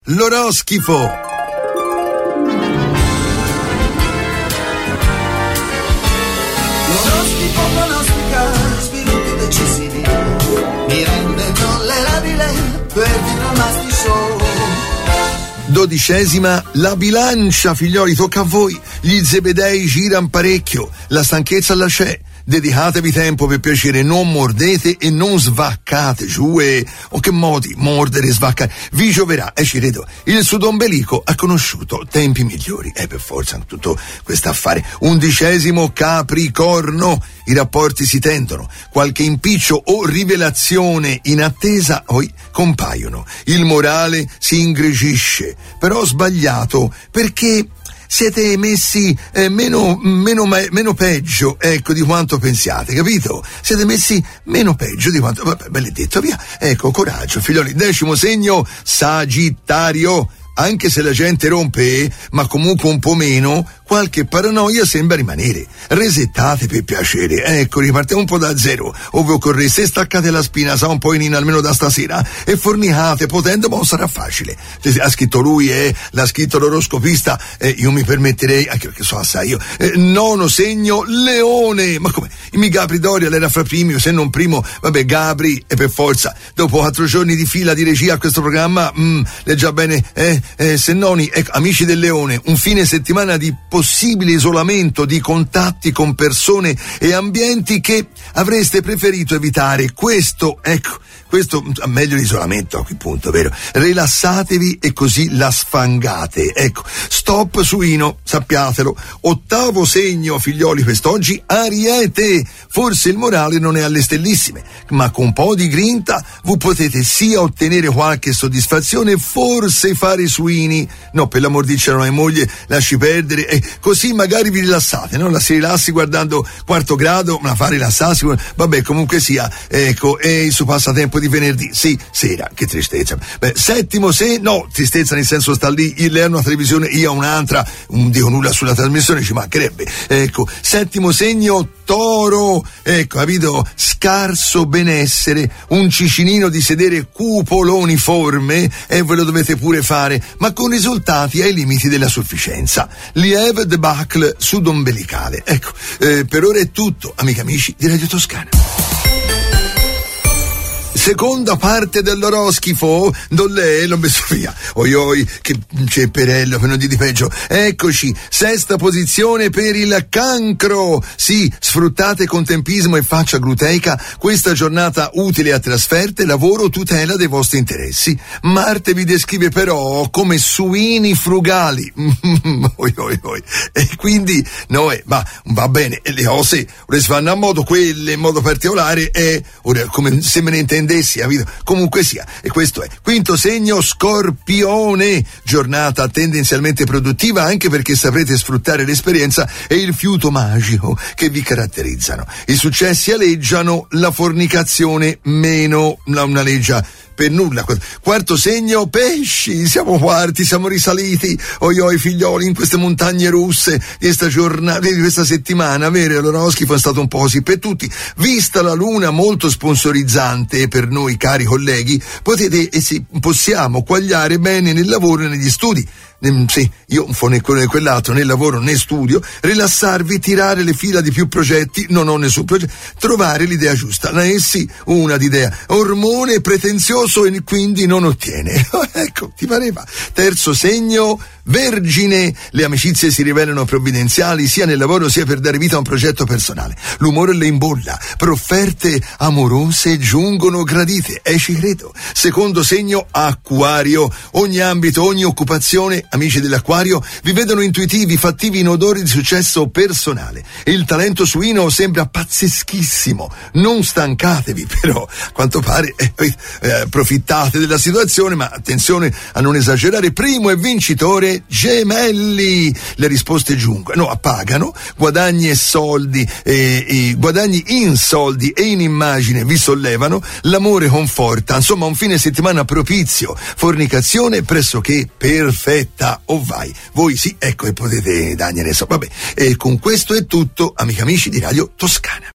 l'oroscifo. L'oroscifo pronostica sviluppi decisivi, mi rende tollerabile per Dinomastic Show. 12ª, la bilancia, figlioli, tocca a voi. Gli zebedei girano parecchio, la stanchezza la c'è. Dedicatevi tempo, per piacere, non mordete e non svaccate giù o che modi, mordere e svaccare. Vi gioverà, ci credo. Il sudombelico ha conosciuto tempi migliori, per forza, tutto questo affare. 11º, Capricorno, i rapporti si tendono, qualche impiccio o rivelazione in attesa poi compaiono. Il morale si ingrigisce, però sbagliato, perché siete messi meno peggio, ecco, di quanto pensiate, capito? Siete messi meno peggio di quanto, vabbè, benedetto, via. Ecco, coraggio, figlioli. 10º segno, Sagittario. Anche se la gente rompe, ma comunque un po' meno, qualche paranoia sembra rimanere. Resettate per piacere, ecco, ripartiamo un po' da zero, ove occorre, se staccate la spina, sa un po' in almeno da stasera, e fornicate, potendo, ma non sarà facile. Se ha scritto lui, l'ha scritto l'oroscopista, io mi permetterei, anche perché so assai io. 9º segno, Leone. Ma come? Mi Gabri Doria l'era fra primi, o se non primo, vabbè, Gabri, e per forza, dopo 4 giorni di fila di regia a questo programma, leggia bene, Sennoni, ecco, amici del Leone, un fine settimana di possibile isolamento, di contatti con persone e ambienti che avreste preferito evitare. Questo, meglio l'isolamento a quel punto, vero? Rilassatevi e così la sfangate. Ecco, stop suino, sappiatelo. 8º segno, figlioli, quest'oggi, Ariete. Forse il morale non è alle stellissime, ma con un po' di grinta voi potete sia ottenere qualche soddisfazione, forse fare suini. No, per l'amor di cielo, non hai moglie, lasci perdere, così magari vi rilassate, no? La si rilassi guardando Quarto Grado, ma la fa rilassarsi, vabbè, comunque sia, ecco, è il suo passatempo di venerdì, sì, sera, che tristezza. 7º segno, no, tristezza nel senso sta lì, lei ha una televisione, io ho un'altra, non dico nulla sulla trasmissione, ci mancherebbe. Ecco, 7º segno, Toro, ecco, capito? Scarso benessere, un cicinino di sedere cupoloniforme, e ve lo dovete pure fare, ma con risultati ai limiti della sufficienza. Lieve debacle sudombelicale. Ecco, per ora è tutto, amici amici di Radio Toscana. Seconda parte dell'oroscifo, dollè, l'ho messo via. Oi, che cepperello, per non dire di peggio. Eccoci, 6ª posizione per il Cancro. Sì, sfruttate con tempismo e faccia gluteica questa giornata utile a trasferte, lavoro, tutela dei vostri interessi. Marte vi descrive però come suini frugali. Oi. E quindi, no, va bene, le cose ora si fanno a modo, quelle in modo particolare, ora, come se me ne intendessi, comunque sia, e questo è. 5º segno, Scorpione. Giornata tendenzialmente produttiva, anche perché saprete sfruttare l'esperienza e il fiuto magico che vi caratterizzano. I successi aleggiano, la fornicazione meno, una leggia per nulla. 4º segno, Pesci. Siamo quarti, siamo risaliti, oi figlioli, in queste montagne russe di questa giornata, di questa settimana, vero? L'oroscifo è stato un po' così per tutti. Vista la luna molto sponsorizzante per noi, cari colleghi, potete e possiamo quagliare bene nel lavoro e negli studi. Sì, io un po' né quello né quell'altro, né lavoro né studio, rilassarvi, tirare le fila di più progetti, non ho nessun progetto, trovare l'idea giusta, da essi una d'idea, ormone pretenzioso e quindi non ottiene. Ecco, ti pareva? 3º segno, Vergine. Le amicizie si rivelano provvidenziali sia nel lavoro sia per dare vita a un progetto personale. L'umore le imbolla, profferte amorose giungono gradite, ci credo. 2º segno, Acquario. Ogni ambito, ogni occupazione, amici dell'Acquario, vi vedono intuitivi, fattivi in odori di successo personale. Il talento suino sembra pazzeschissimo. Non stancatevi, però, a quanto pare, approfittate della situazione, ma attenzione a non esagerare. Primo e vincitore, Gemelli. Le risposte giungono, appagano, guadagni e soldi, guadagni in soldi e in immagine vi sollevano, l'amore conforta, insomma un fine settimana propizio, fornicazione pressoché perfetta. Oh vai, voi sì, ecco, e potete dargliene so. Vabbè, e con questo è tutto, amici di Radio Toscana.